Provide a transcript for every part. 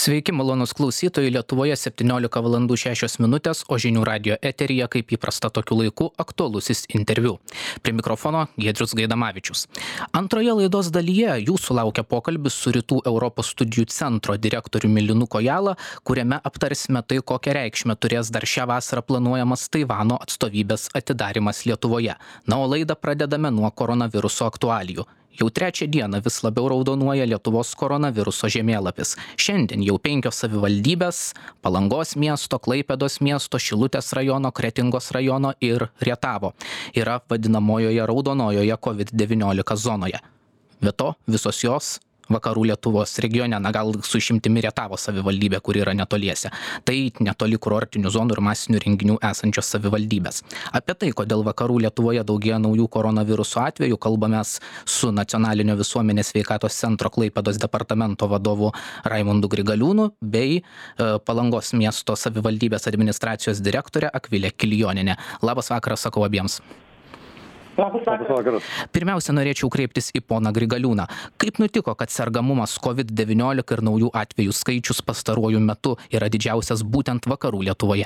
Sveiki, malonus klausytojai, Lietuvoje 17:06, o žinių radio eteryje, kaip įprasta tokiu laiku, aktualusis interviu. Prie mikrofono Giedrius Gaidamavičius. Antroje laidos dalyje jūsų laukia pokalbis su Rytų Europos studijų centro direktoriumi Linu Kojala, kuriame aptarsime tai, kokią reikšmę turės dar šią vasarą planuojamas Taivano atstovybės atidarimas Lietuvoje. Na, o laidą pradedame nuo koronaviruso aktualijų. Jau trečią dieną vis labiau raudonuoja Lietuvos koronaviruso žemėlapis. Šiandien jau 5 savivaldybės - Palangos miesto, Klaipėdos miesto, Šilutės rajono, Kretingos rajono ir Rietavo - yra vadinamojoje raudonojoje COVID-19 zonoje. Be to, visos jos vakarų Lietuvos regione, na gal su išimtimi Rietavo savivaldybė, kuri yra netoliese. Tai netoli kurortinių zonų ir masinių renginių esančios savivaldybės. Apie tai, kodėl vakarų Lietuvoje daugėja naujų koronaviruso atvejų, kalbamės su Nacionalinio visuomenės sveikatos centro Klaipėdos departamento vadovu Raimundu Grigaliūnu bei Palangos miesto savivaldybės administracijos direktorė Akvilė Kilijonienė. Labas vakaras, sakau abiems. Labas vakaras. Pirmiausia, norėčiau kreiptis į poną Grigaliūną. Kaip nutiko, kad sergamumas COVID-19 ir naujų atvejų skaičius pastaruoju metu yra didžiausias būtent vakarų Lietuvoje?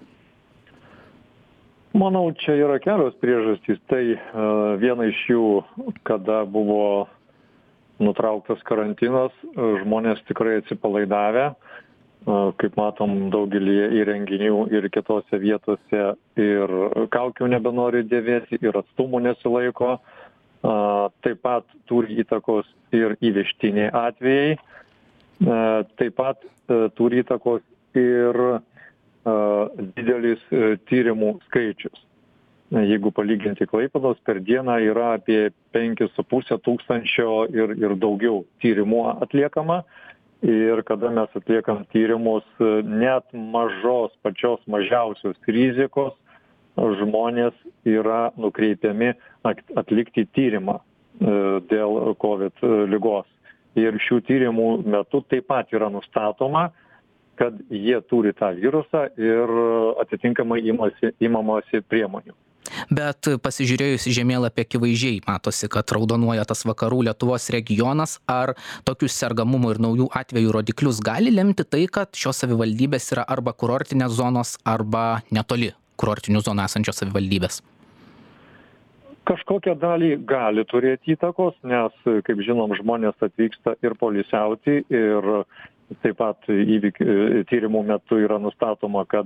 Manau, čia yra kelios priežastys. Tai viena iš jų, kada buvo nutrauktas karantinas, žmonės tikrai atsipalaidavę. Kaip matom, daugelį įrenginių ir kitose vietose ir kaukių nebenori dėvėti, ir atstumų nesilaiko. Taip pat turi įtakos ir įvežtiniai atvejai. Taip pat turi įtakos ir didelis tyrimų skaičius. Jeigu palyginti Klaipėdos, per dieną yra apie 5,5 tūkstančio ir daugiau tyrimų atliekama. Ir kada mes atliekam tyrimus, net pačios mažiausios rizikos žmonės yra nukreipiami atlikti tyrimą dėl COVID ligos. Ir šių tyrimų metu taip pat yra nustatoma, kad jie turi tą virusą ir atitinkamai imamasi priemonių. Bet pasižiūrėjus į žemėlapį akivaizdžiai matosi, kad raudonuoja tas vakarų Lietuvos regionas. Ar tokius sergamumo ir naujų atvejų rodiklius gali lemti tai, kad šios savivaldybės yra arba kurortinės zonos, arba netoli kurortinių zonų esančios savivaldybės? Kažkokią dalį gali turėti įtakos, nes, kaip žinom, žmonės atvyksta ir poilsiauti, ir taip pat tyrimų metu yra nustatoma, kad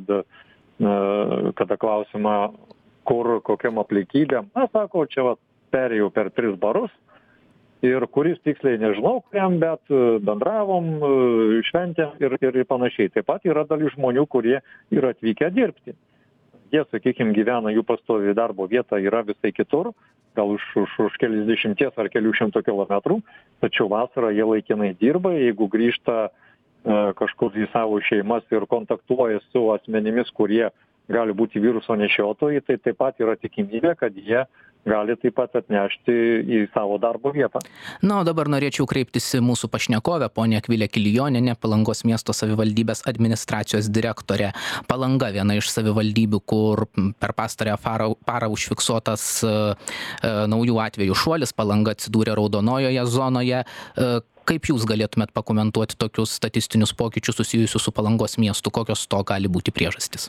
kada klausima, kur, kokiam aplinkybėm. Na, sako, čia perėjau per 3 barus ir kuris tiksliai nežinau, kuriam, bet bendravom, šventėm ir panašiai. Taip pat yra dalis žmonių, kurie yra atvykę dirbti. Jie, sakykime, gyvena, jų pastovi darbo vieta yra visai kitur, gal už keliasdešimties ar kelių šimtų kilometrų, tačiau vasarą jie laikinai dirba, jeigu grįžta kažkur į savo šeimas ir kontaktuoja su asmenimis, kurie gali būti viruso nešiotojai, tai taip pat yra tikimybė, kad jie gali taip pat atnešti į savo darbo vietą. Na, o dabar norėčiau kreiptis į mūsų pašnekovę, ponę Akvilę Kilijonienę, Palangos miesto savivaldybės administracijos direktorė. Palanga viena iš savivaldybių, kur per pastarąją parą užfiksuotas naujų atvejų šuolis. Palanga atsidūrė raudonojoje zonoje. Kaip jūs galėtumėt pakomentuoti tokius statistinius pokyčius susijusius su Palangos miestu? Kokios to gali būti priežastys?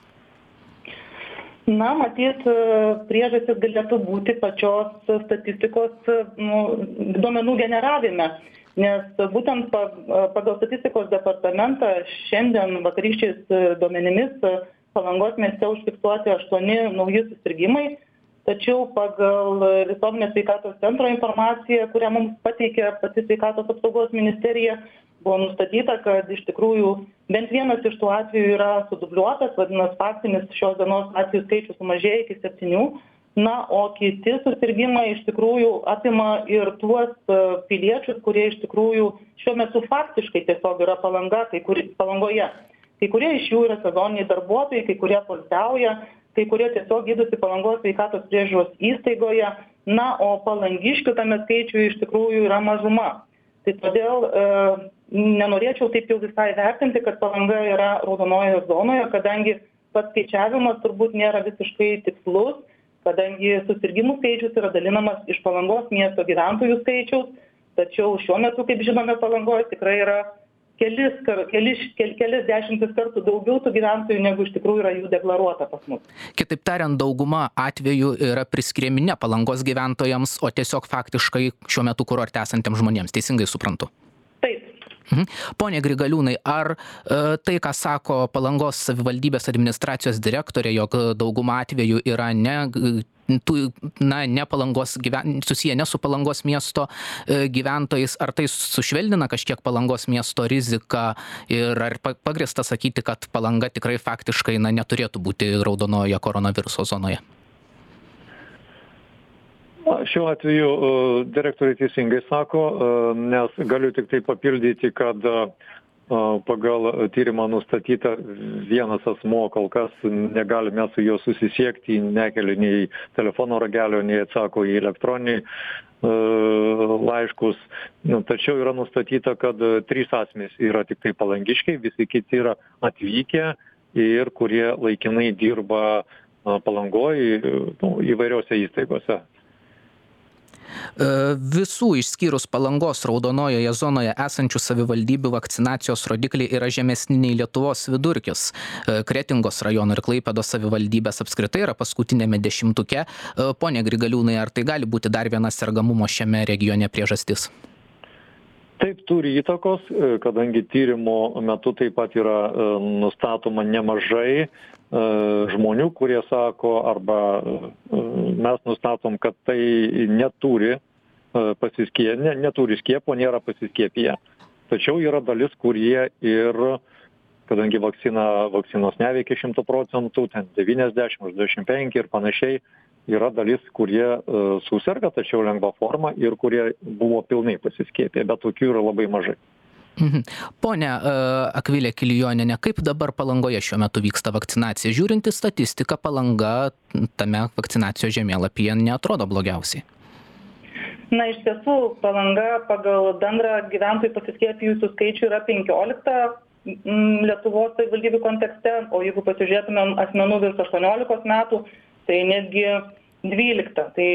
Na, matyt, priežastis galėtų būti pačios statistikos duomenų generavime, nes būtent pagal statistikos departamentą šiandien vakarykščiais duomenimis Palangos mieste užfiksuoti 8 nauji susirgimai, tačiau pagal Visuomenės sveikatos centro informaciją, kurią mums pateikė pati sveikatos apsaugos ministerija, buvo nustatyta, kad iš tikrųjų bent vienas iš tų atvejų yra sudubliuotas, vadinasi, faktinis šios dienos atvejų skaičius sumažėjo iki 7, na, o kiti susirgimai iš tikrųjų apima ir tuos piliečius, kurie iš tikrųjų šiuo metu faktiškai tiesiog yra Palangoje. Kai kurie iš jų yra sezoniniai darbuotojai, kai kurie poilsiauja, kai kurie tiesiog gydosi Palangos sveikatos priežiūros įstaigoje, na, o palangiškių tame skaičiuje iš tikrųjų yra mažuma. Tai todėl nenorėčiau taip jau visai vertinti, kad Palanga yra raudonojoje zonoje, kadangi pats skaičiavimas turbūt nėra visiškai tikslus, kadangi susirgimų skaičius yra dalinamas iš Palangos miesto gyventojų skaičiaus, tačiau šiuo metu, kaip žinome, Palangoje tikrai yra kelias dešimtis kartų daugiau tų gyventojų, negu iš tikrųjų yra jų deklaruota pas mus. Kitaip tariant, dauguma atvejų yra priskiriami ne Palangos gyventojams, o tiesiog faktiškai šiuo metu kurorte esantiems žmonėms. Teisingai suprantu? Taip. Pone Grigaliūnai, ar tai, ką sako Palangos savivaldybės administracijos direktorė, jog dauguma atvejų yra ne Palangos susiję ne su Palangos miesto gyventojais, ar tai sušvelnina kažkiek Palangos miesto riziką ir ar pagrįsta sakyti, kad Palanga tikrai faktiškai neturėtų būti raudonojoje koronaviruso zonoje? Šiuo atveju direktoriai teisingai sako, nes galiu tik tai papildyti, kad pagal tyrimą nustatyta vienas asmuo, kol kas negalime su juo susisiekti, nekelia nei telefono ragelio, nei atsako į elektroninį laiškus. Tačiau yra nustatyta, kad 3 asmenys yra tik tai palangiškiai, visi kiti yra atvykę ir kurie laikinai dirba Palangoje įvairiose įstaigose. Visų išskyrus Palangos raudonojoje zonoje esančių savivaldybių vakcinacijos rodikliai yra žemesni nei Lietuvos vidurkis. Kretingos rajono ir Klaipėdos savivaldybės apskritai yra paskutinėme 10-tuke. Pone Grigaliūnai, ar tai gali būti dar viena sergamumo šiame regione priežastis? Taip, turi įtakos, kadangi tyrimo metu taip pat yra nustatoma nemažai žmonių, kurie sako, arba mes nustatom, kad tai neturi skiepo, nėra pasiskiepiję. Tačiau yra dalis, kurie ir, kadangi vakcinos neveikia 100%, ten 90, 85 ir panašiai, yra dalis, kurie suserga, tačiau lengva forma ir kurie buvo pilnai pasiskiepiję, bet tokių yra labai mažai. Pone Akvilė Kilijonienė, kaip dabar Palangoje šiuo metu vyksta vakcinacija? Žiūrint į statistiką, Palanga tame vakcinacijos žemėlapyje neatrodo blogiausiai. Na, iš tiesų, Palanga pagal bendrą gyventojų pasiskiepijusių skaičių yra 15 Lietuvos savivaldybių kontekste, o jeigu pasižiūrėtumėm asmenų virš 18 metų, tai netgi 12. Tai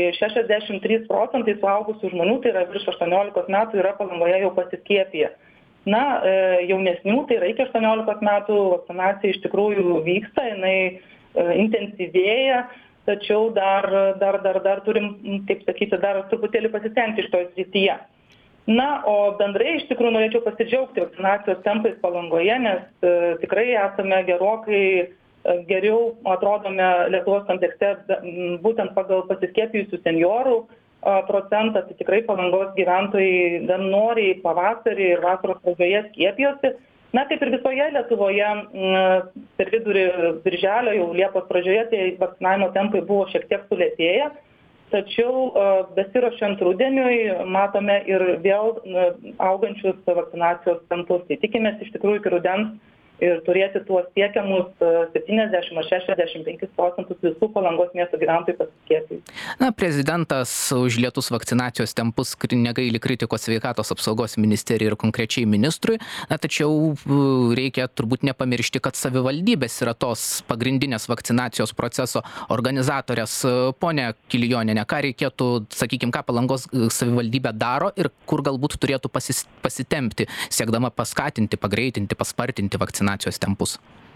63% suaugusių žmonių, tai yra virš 18 metų, yra Palangoje jau pasiskiepiję. Na, jaunesnių, tai yra iki 18 metų vakcinacija iš tikrųjų vyksta, jinai intensyvėja, tačiau dar turim, kaip sakyti, dar truputėlį pasistengti iš toj srityje. Na, o bendrai iš tikrųjų norėčiau pasidžiaugti vakcinacijos tempais Palangoje, nes tikrai esame gerokai geriau atrodome Lietuvos kontekste būtent pagal pasiskiepijusių seniorų procentą, tai tikrai Palangos gyventojai gan noriai pavasarį ir vasaros pradžioje skiepijosi. Na, kaip ir visoje Lietuvoje per vidurį birželio, jau Liepos pradžioje, tai vakcinavimo tempai buvo šiek tiek sulėtėję, tačiau besiruošiant rudeniui matome ir vėl augančius vakcinacijos tempus. Tai tikimės iš tikrųjų iki rudens ir turėti tuos siekiamus 70 ar 65% visų Palangos miesto gyventojų pasiskiepijus. Na, prezidentas užlietus vakcinacijos tempus negaili kritikos sveikatos apsaugos ministerijai ir konkrečiai ministrui. Na, tačiau reikia turbūt nepamiršti, kad savivaldybės yra tos pagrindinės vakcinacijos proceso organizatorės. Pone Kilijonienė, ką reikėtų, sakykime, ką Palangos savivaldybė daro ir kur galbūt turėtų pasitempti, siekdama paskatinti, pagreitinti, paspartinti vakcinacijos tempus?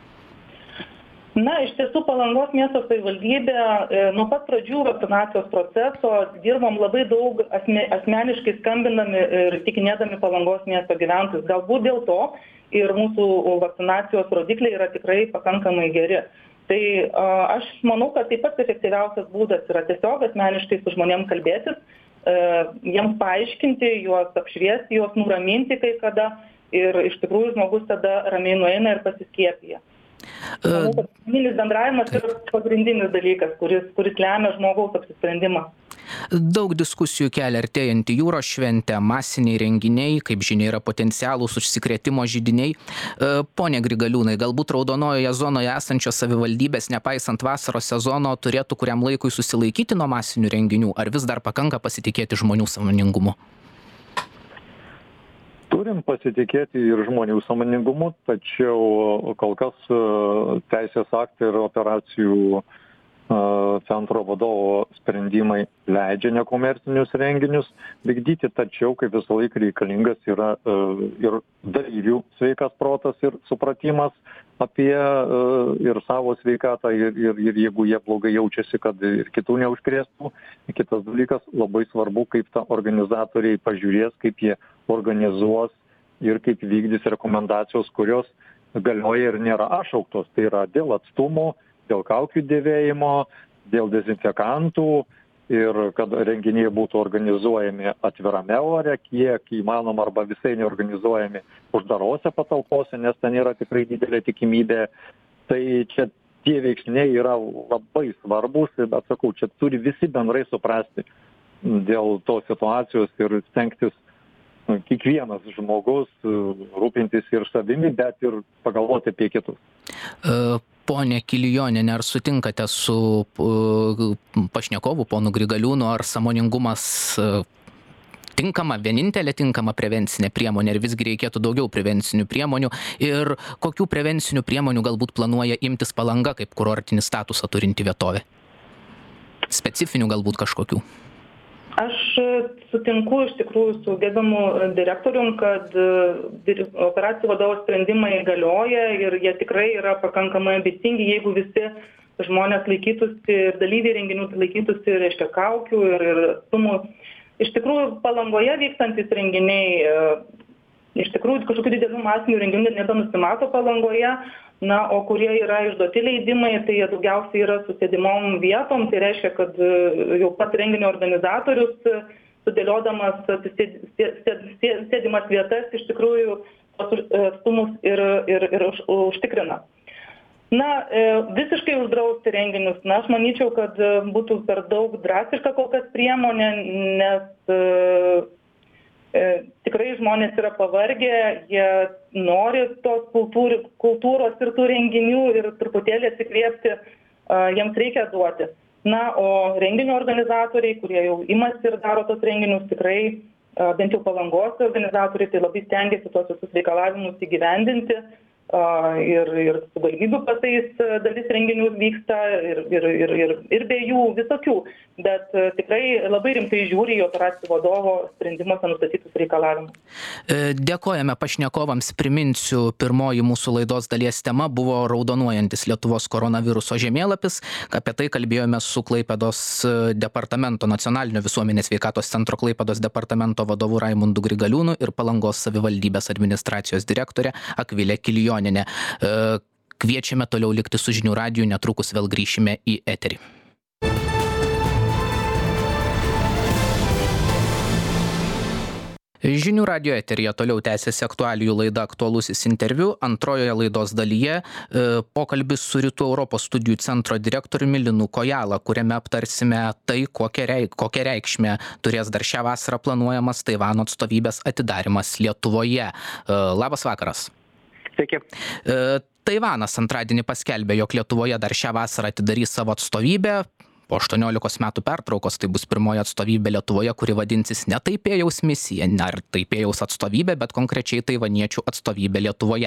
Na, iš tiesų Palangos miesto savivaldybė nuo pat pradžių vakcinacijos proceso dirbom labai daug asmeniškai skambinami ir tikinėdami Palangos miesto gyventojus. Galbūt dėl to ir mūsų vakcinacijos rodikliai yra tikrai pakankamai geri. Tai aš manau, kad taip pat efektyviausias būdas yra tiesiog asmeniškai su žmonėm kalbėtis, jiems paaiškinti, juos apšviesti, juos nuraminti kai kada ir iš tikrųjų žmogus tada ramiai nueina ir pasiskiepija. Manau, kad asmeninis bendravimas yra pagrindinis dalykas, kuris lemia žmogaus apsisprendimą. Daug diskusijų kelia artėjanti jūros šventė, masiniai renginiai, kaip žinia, yra potencialūs užsikrėtimo židiniai. Pone Grigaliūnai, galbūt raudonojoje zonoje esančios savivaldybės, nepaisant vasaros sezono, turėtų kuriam laikui susilaikyti nuo masinių renginių, ar vis dar pakanka pasitikėti žmonių sąmoningumu? Turim pasitikėti ir žmonių sąmoningumu, tačiau kol kas teisės aktai ir operacijų centro vadovo sprendimai leidžia nekomercinius renginius vykdyti, tačiau kaip visą laiką reikalingas yra ir dalyvių sveikas protas ir supratimas apie ir savo sveikatą ir jeigu jie blogai jaučiasi, kad ir kitų neužkrėstų. Kitas dalykas, labai svarbu, kaip ta organizatoriai pažiūrės, kaip jie organizuos ir kaip vykdys rekomendacijos, kurios galioja ir nėra atšauktos. Tai yra dėl atstumo, dėl kaukių dėvėjimo, dėl dezinfekantų ir kad renginiai būtų organizuojami atvirame ore, kiek įmanoma arba visai neorganizuojami uždarose patalpose, nes ten yra tikrai didelė tikimybė. Tai čia tie veiksniai yra labai svarbus, bet sakau, čia turi visi bendrai suprasti dėl tos situacijos ir stengtis kiekvienas žmogus rūpintis ir savimi, bet ir pagalvoti apie kitus. Pone Kilijoniene, ar sutinkate su pašnekovu, ponu Grigaliūnu, ar sąmoningumas tinkama, vienintelė tinkama prevencinė priemonė, ir visgi reikėtų daugiau prevencinių priemonių, ir kokių prevencinių priemonių galbūt planuoja imtis Palanga kaip kurortinį statusą turinti vietovė? Specifinių galbūt kažkokių? Aš sutinku iš tikrųjų su gerbiamu direktorium, kad operacijų vadovo sprendimai galioja ir jie tikrai yra pakankamai ambicingi, jeigu visi žmonės laikytųsi ir dalyviai renginių laikytųsi, reiškia, kaukių ir atstumų. Iš tikrųjų, Palangoje vykstantis renginiai, iš tikrųjų kažkokių didelių masinių renginių nebenusimato Palangoje, na, o kurie yra išduoti leidimai, tai jie daugiausiai yra su sėdimom vietom, tai reiškia, kad jau pats renginio organizatorius, sudėliodamas sėdimas vietas, iš tikrųjų atstumus ir užtikrina. Na, visiškai uždrausti renginius, na, aš manyčiau, kad būtų per daug drastiška kol kas priemonė, nes tikrai žmonės yra pavargę, jie nori tos kultūros ir tų renginių ir truputėlį atsikvėpti, jiems reikia duoti. Na, o renginio organizatoriai, kurie jau imasi ir daro tos renginius, tikrai, bent jau Palangos organizatoriai, tai labai stengiasi tuos visus reikalavimus įgyvendinti. Ir su galimybių pasais dalis renginių vyksta ir be jų visokių, bet tikrai labai rimtai žiūri į operacijų vadovo sprendimuose nustatytus reikalavimus. Dėkojame pašnekovams, priminsiu, pirmoji mūsų laidos dalies tema buvo raudonuojantis Lietuvos koronaviruso žemėlapis. Apie tai kalbėjome su Klaipėdos departamento nacionalinio visuomenės sveikatos centro Klaipėdos departamento vadovu Raimundu Grigaliūnu ir Palangos savivaldybės administracijos direktorė Akvilė Kilijonienė. Kviečiame toliau likti su Žinių radiju, netrukus vėl grįšime į eterį. Žinių radijo eteryje toliau tęsiasi aktualijų laida Aktualusis interviu. Antrojoje laidos dalyje pokalbis su Rytų Europos studijų centro direktoriumi Linu Kojala, kuriame aptarsime tai, kokią reikšmę turės dar šią vasarą planuojamas Taivano atstovybės atidarymas Lietuvoje. Labas vakaras. Sveiki. Taivanas antradienį paskelbė, jog Lietuvoje dar šią vasarą atidarys savo atstovybę. Po 18 metų pertraukos tai bus pirmoji atstovybė Lietuvoje, kuri vadinsis ne Taipėjaus misija, ne Taipėjaus atstovybė, bet konkrečiai taivaniečių atstovybė Lietuvoje.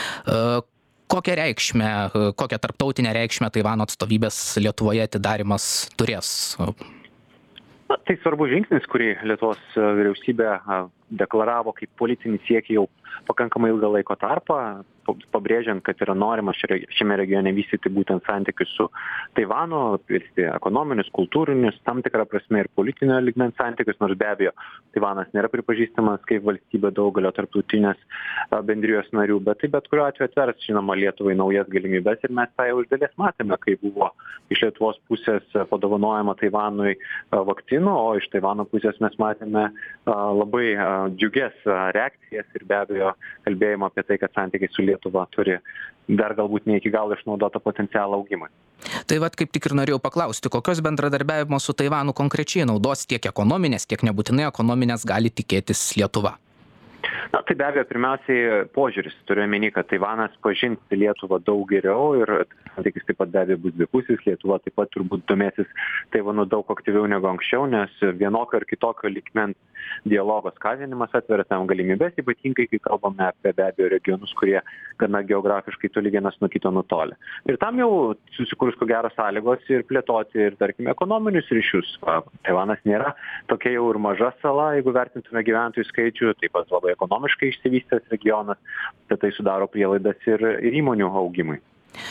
Kokią tarptautinę reikšmę Taivano atstovybės Lietuvoje atidarimas turės? Tai svarbus žingsnis, kurį Lietuvos vyriausybė deklaravo kaip politinį siekį jau pakankamai ilgą laiko tarpą, pabrėžiant, kad yra norima šiame regione vystyti būtent santykius su Taivanu, vystyti ekonominius, kultūrinius, tam tikrą prasme ir politinio lygmens santykius, nors be abejo Taivanas nėra pripažįstamas kaip valstybė daugelio tarptautinės bendrijos narių, bet tai bet kuriuo atveju atvers, žinoma, Lietuvai naujas galimybes ir mes tą jau iš dalies matėme, kai buvo iš Lietuvos pusės padovanojama Taivanui vakcinų, o iš Taivano pusės mes matėme labai džiugias reakcijas ir be abejo kalbėjimo apie tai, kad santykiai su Lietuva turi dar galbūt ne iki galo išnaudotą potencialą augimui. Tai vat kaip tik ir norėjau paklausti, kokios bendradarbiavimo su Taivanu konkrečiai naudos tiek ekonominės, tiek nebūtinai ekonominės gali tikėtis Lietuva? Na, tai be abejo, pirmiausiai požiūris. Turiu omeny, kad Taivanas pažins Lietuvą daug geriau ir santykis taip pat be abejo bus dvipusis. Lietuva taip pat turbūt domėsis Taivanu daug aktyviau negu anksčiau, nes vienokio ar kitokio lygmens dialogo skatinimas atveria tam galimybės, ypatingai kai kalbame apie be abejo regionus, kurie gana geografiškai toli vienas nuo kito nutolę. Ir tam jau susikurs ko geros sąlygos ir plėtoti ir, tarkime, ekonominius ryšius. Taivanas nėra tokia jau ir maža sala, jeigu vertintume gyventojų skaičių, taip pat labai ekonomiškai išsivystęs regionas, tai sudaro prielaidas ir įmonių augimui.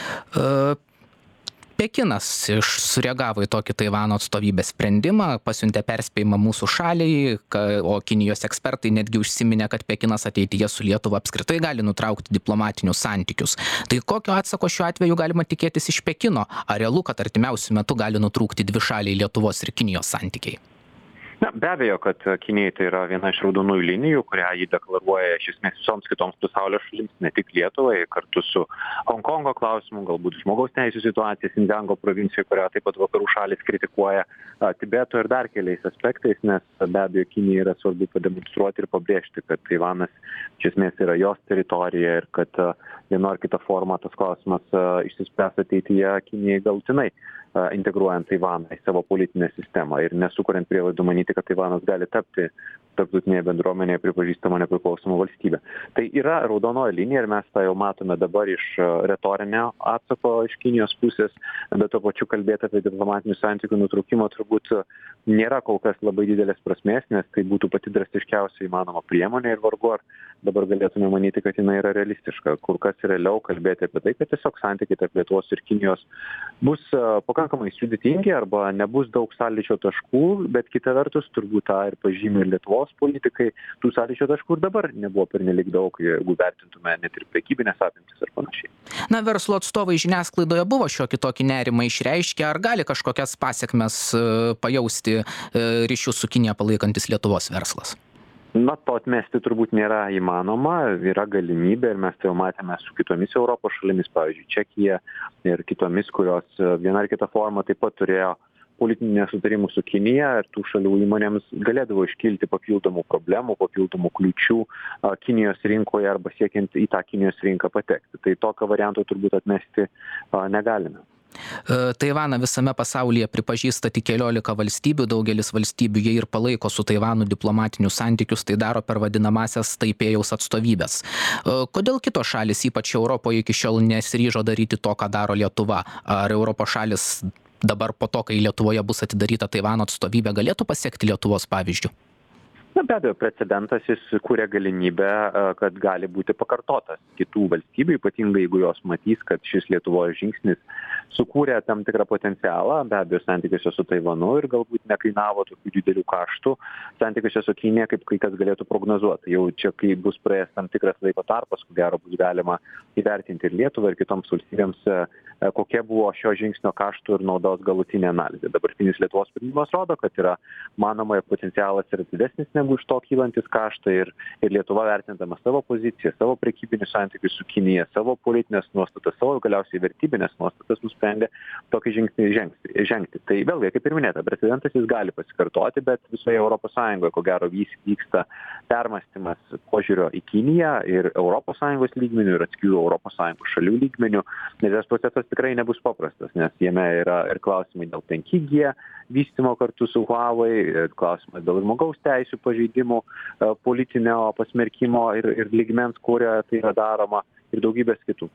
Pekinas sureagavo į tokį Taivano atstovybės sprendimą, pasiuntė perspėjimą mūsų šaliai, o Kinijos ekspertai netgi užsiminė, kad Pekinas ateityje su Lietuva apskritai gali nutraukti diplomatinius santykius. Tai kokio atsako šiuo atveju galima tikėtis iš Pekino? Ar realu, kad artimiausiu metu gali nutrūkti dvišaliai Lietuvos ir Kinijos santykiai? Na, be abejo, kad Kinijai tai yra viena iš raudonųjų linijų, kurią jį deklaruoja iš esmės visoms kitoms pasaulio šalims, ne tik Lietuvai, kartu su Honkongo klausimu, galbūt žmogaus teisų situacija Sindziango provincijoje, kurią taip pat vakarų šalis kritikuoja, Tibeto ir dar keliais aspektais, nes be abejo Kinijai yra svarbu pademonstruoti ir pabrėžti, kad Taivanas iš esmės yra jos teritorija ir kad viena ar kita forma tas klausimas išsispręs ateityje Kinijai galutinai integruojant Taivaną į savo politinę sistemą ir nesukuriant prielaidų manyti, kad Taivanas gali tapti tarptautinėje bendruomenėje pripažįstama nepriklausoma valstybė. Tai yra raudonoji linija ir mes tą jau matome dabar iš retorinio atsako iš Kinijos pusės, bet tuo pačiu kalbėti apie diplomatinių santykių nutraukimą turbūt nėra kol kas labai didelės prasmės, nes tai būtų pati drastiškiausia įmanoma priemonė ir vargu ar dabar galėtume manyti, kad jinai yra realistiška. Kur kas realiau kalbėti apie tai, kad tiesiog santykiai tarp Lietuvos ir Kinijos bus pakankamai sudėtingi arba nebus daug sąlyčio taškų, bet kita vertus turbūt tą ir pažymi ir Lietuvos politikai, tų sąlyčio taškų ir dabar nebuvo pernelyg daug, jeigu vertintume net ir prekybinės apimtis ar panašiai. Na, verslo atstovai žiniasklaidoje buvo šiokį tokį nerimą išreiškę, ar gali kažkokias pasiekmes pajausti ryšių su Kinija palaikantis Lietuvos verslas? Na, to atmesti turbūt nėra įmanoma, yra galimybė ir mes tai jau matėme su kitomis Europos šalimis, pavyzdžiui, Čekija ir kitomis, kurios viena ar kita forma taip pat turėjo politinių nesutarimų su Kinija ir tų šalių įmonėms galėdavo iškilti papildomų problemų, papildomų kliūčių Kinijos rinkoje arba siekiant į tą Kinijos rinką patekti. Tai tokio varianto turbūt atmesti negalime. Taivaną visame pasaulyje pripažįsta tik 11 valstybių, daugelis valstybių jie ir palaiko su Taivanu diplomatinius santykius, tai daro per vadinamasias Taipėjaus atstovybės. Kodėl kitos šalis, ypač Europoje, iki šiol nesiryžo daryti to, ką daro Lietuva? Ar Europos šalis dabar po to, kai Lietuvoje bus atidaryta Taivano atstovybė, galėtų pasiekti Lietuvos pavyzdžių? Na, be abejo, precedentas jis kūrė galimybę, kad gali būti pakartotas kitų valstybių, ypatingai jeigu jos matys, kad šis Lietuvos žingsnis sukūrė tam tikrą potencialą, be abejo, santykiuose su Taivanu ir galbūt nekainavo tokių didelių kaštų santykiuose su Kinija, kaip kai kas galėtų prognozuoti. Jau čia, kai bus praėjęs tam tikras laiko tarpas, ko gero bus galima įvertinti ir Lietuvą, ir kitoms valstybėms, kokia buvo šio žingsnio kaštų ir naudos galutinė analizė. Dabartinis Lietuvos sprendimas rodo, kad yra manoma, jog potencialas yra didesnis negu iš to kylantis kaštai ir Lietuva vertindama savo poziciją, savo prekybinius santykius su Kinija, savo politinės nuostatas, savo galiausiai vertybinės nuostatas nusprendė tokį žingsnį žengti. Tai vėlgi, kaip ir minėta, precedentas jis gali pasikartoti, bet visoje Europos Sąjungoje, ko gero, vyksta permąstymas požiūrio į Kiniją ir Europos Sąjungos lygmenių ir atskirų Europos Sąjungos šalių lygmenių. Ir tas procesas tikrai nebus paprastas, nes jame yra ir klausimai dėl 5G vystymo kartu su Huawei, klausimai dėl žmogaus teisių pažeidimų, politinio pasmerkimo ir lygmens, kurio tai yra daroma ir daugybės kitų.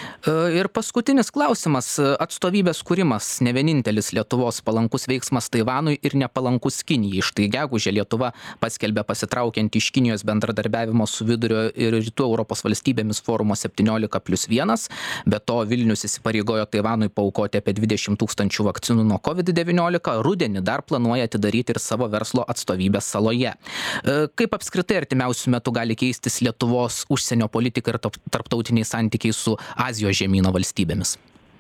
Ir paskutinis klausimas. Atstovybės kūrimas ne vienintelis Lietuvos palankus veiksmas Taivanui ir nepalankus Kinijai. Štai gegužę Lietuva paskelbė pasitraukiant iš Kinijos bendradarbiavimo su vidurio ir rytų Europos valstybėmis forumo 17+1. Be to Vilnius įsipareigojo Taivanui paaukoti apie 20 000 vakcinų nuo COVID-19. Rudenį dar planuoja atidaryti ir savo verslo atstovybę saloje. Kaip apskritai artimiausiu metu gali keistis Lietuvos užsienio politika ir tarptautiniai santykiai su Azijos žemyno valstybėmis?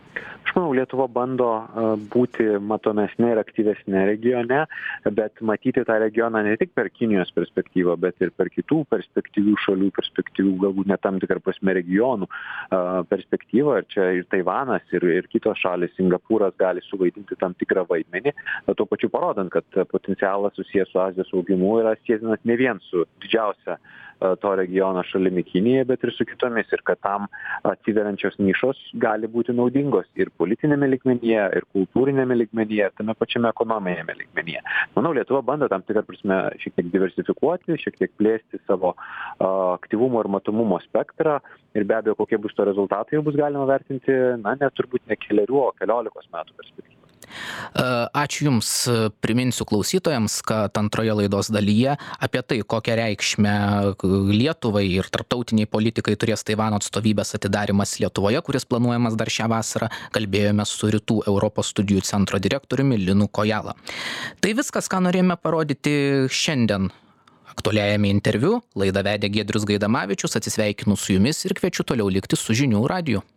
Aš manau, Lietuva bando būti matomesnė ir aktyvesnė regione, bet matyti tą regioną ne tik per Kinijos perspektyvą, bet ir per kitų perspektyvių šalių perspektyvių, galbūt net tam tikrą prasme regionų perspektyvą, ir čia ir Taivanas, ir kitos šalis, Singapūras gali suvaidinti tam tikrą vaidmenį, tuo pačiu parodant, kad potencialas susijęs su Azijos augimu yra sietinas ne vien su didžiausia to regiono šalimi Kinija, bet ir su kitomis, ir kad tam atsiveriančios nišos gali būti naudingos ir politinėme lygmenyje, ir kultūrinėme lygmenyje, ir tame pačiame ekonominėme lygmenyje. Manau, Lietuva bando tam tikrą prasme šiek tiek diversifikuoti, šiek tiek plėsti savo aktyvumo ir matomumo spektrą, ir be abejo, kokie bus to rezultatai, jau bus galima vertinti, turbūt ne 4, o 15 metų perspektyvą. Ačiū Jums, priminsiu klausytojams, kad antroje laidos dalyje apie tai, kokią reikšmę Lietuvai ir tarptautiniai politikai turės Taivano atstovybės atidarymas Lietuvoje, kuris planuojamas dar šią vasarą, kalbėjome su Rytų Europos studijų centro direktoriumi Linu Kojala. Tai viskas, ką norėjome parodyti šiandien aktualiajame interviu. Laidą vedė Giedrius Gaidamavičius, atsisveikinu su Jumis ir kviečiu toliau likti su Žinių radiju.